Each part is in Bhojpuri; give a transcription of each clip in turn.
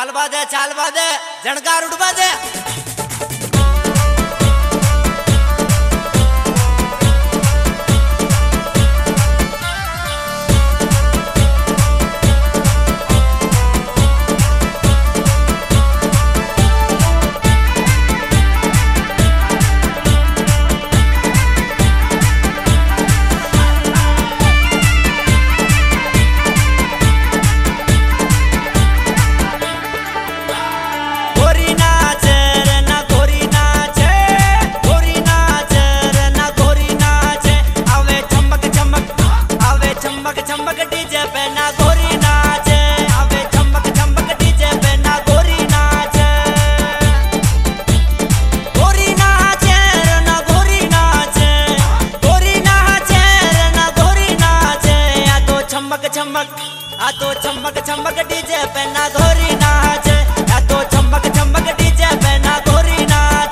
चाल बादे जणकार उड़वा दे। आ तो चमक चमक डीजे पे ना घोरी नाच, आ तो चमक चमक डीजे पे ना घोरी नाच।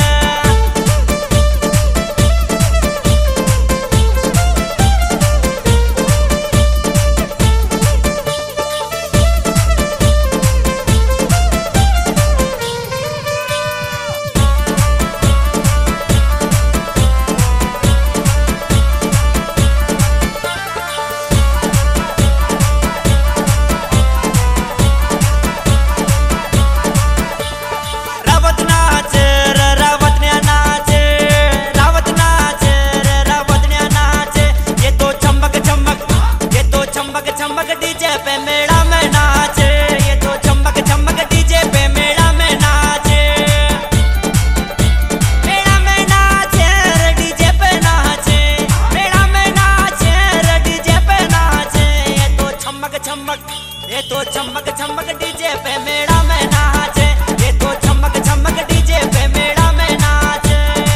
चमक डीजे पे मेला में नाचे, ये तो चमक चमक डीजे पे मेला में नाचे। मेला में नाचे रे डीजे पे नाचे, मेला में नाचे रे डीजे पे नाचे। ये तो चमक चमक डीजे पे मेला में नाचे, ये तो चमक चमक डीजे पे मेला में नाचे।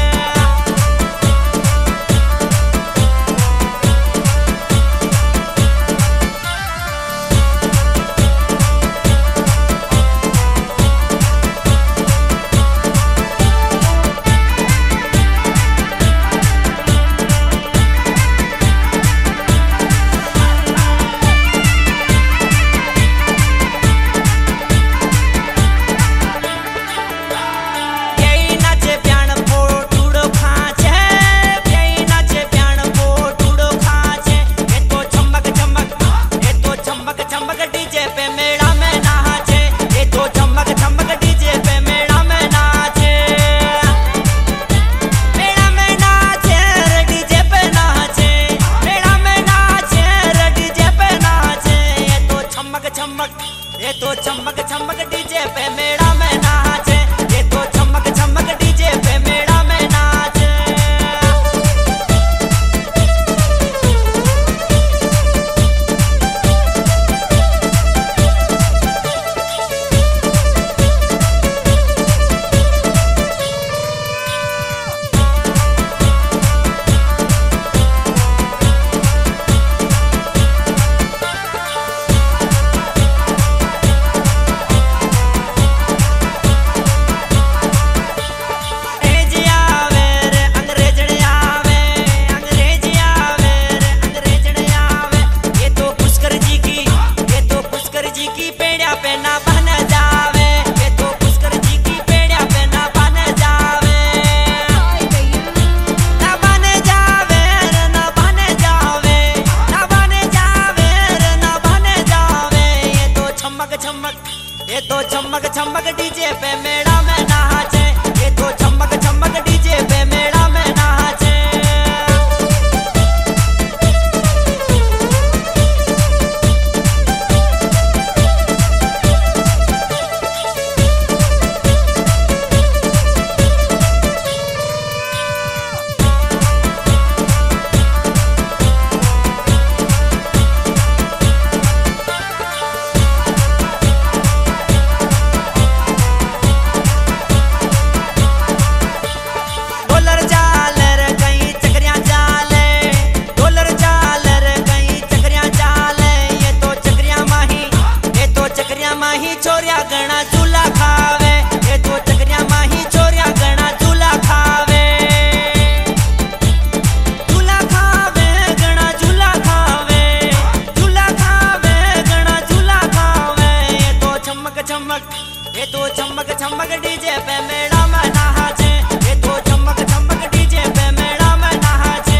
ये तो चमक चमक डीजे पे मेला में नाचे, ये तो चमक चमक डीजे पे मेला में नाचे। ये तो चमक चमक डीजे पे मेला में नाचे, ये तो चमक चमक डीजे पे मेला में नाचे। तो चमक चमक डीजे पे मेला में नाचे, ये तो चमक चमक डीजे पे मेला में नाचे।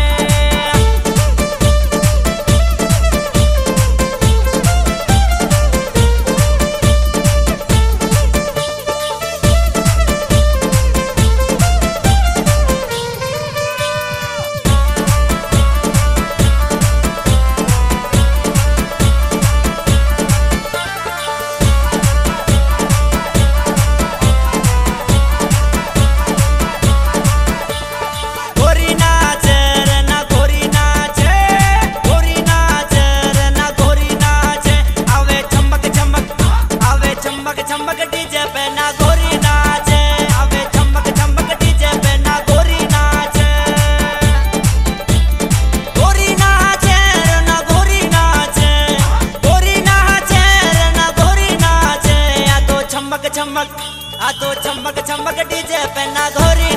चमक डीजे पे ना गोरी नाचे, अबे चमक चमक डीजे पे ना गोरी नाचे। गोरी नाचे रे ना गोरी नाचे, गोरी नाचे रे ना गोरी नाचे। आ तो चमक चमक डीजे पे ना गोरी